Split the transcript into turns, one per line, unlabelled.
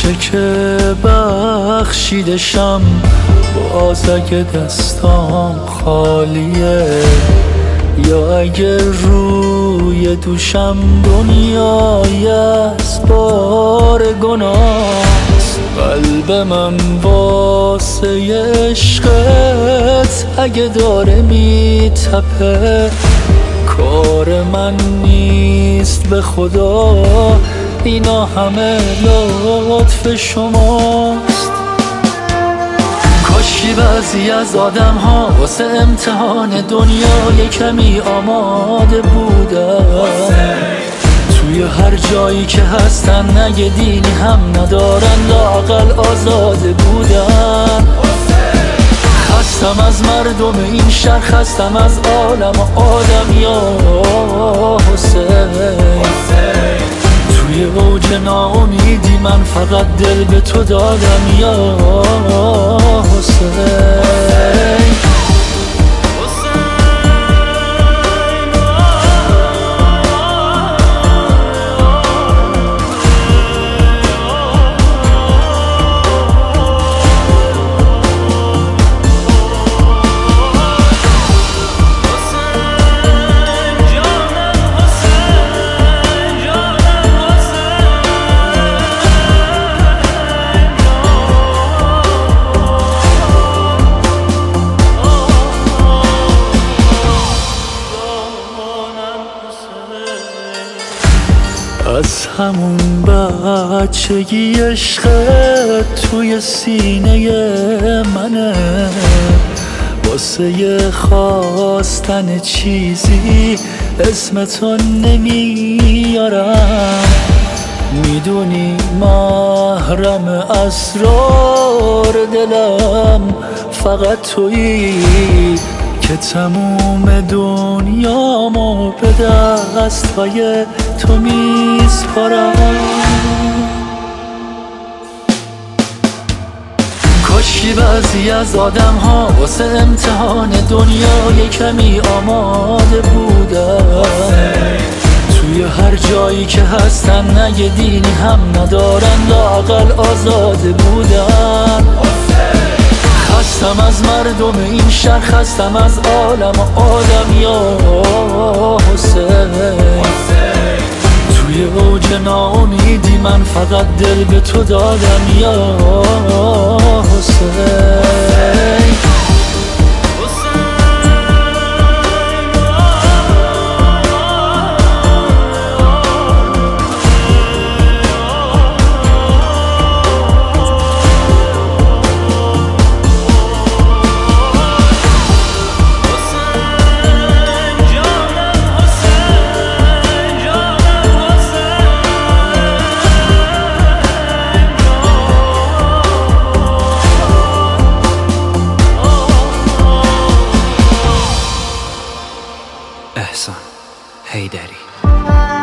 میشه که بخشیدشم باز اگه دستام خالیه، یا اگه روی دوشم دنیای از بار گناهست. قلب من واسه عشقت اگه داره میتپه، کار من نیست به خدا، اینا همه لطف شماست. کاشی بعضی از آدم ها واسه امتحان دنیا کمی آماده بودن، توی هر جایی که هستن نگه دینی هم ندارن، لااقل آزاده بودن. خستم از مردم این شهر، خستم از عالم و آدم یا حسین. توی اوج ناامیدی من فقط دل به تو دادم یا حسین. از همون بچگی عشقت توی سینه منه، واسه خواستن چیزی اسمتو نمیارم. میدونی محرم اسرار دلم فقط تویی که تموم دنیامو به دستهای تو میسپارم. کاشی بعضی از آدم ها واسه امتحان دنیا کمی آماده بودن، توی هر جایی که هستن نگه دینی هم ندارن، لااقل آزاده بودن. خستم از مردم این شهر، خستم از عالم و آدم یا حسین. توی اوج ناامیدی من فقط دل به تو دادم یا حسین.
احسان حیدری.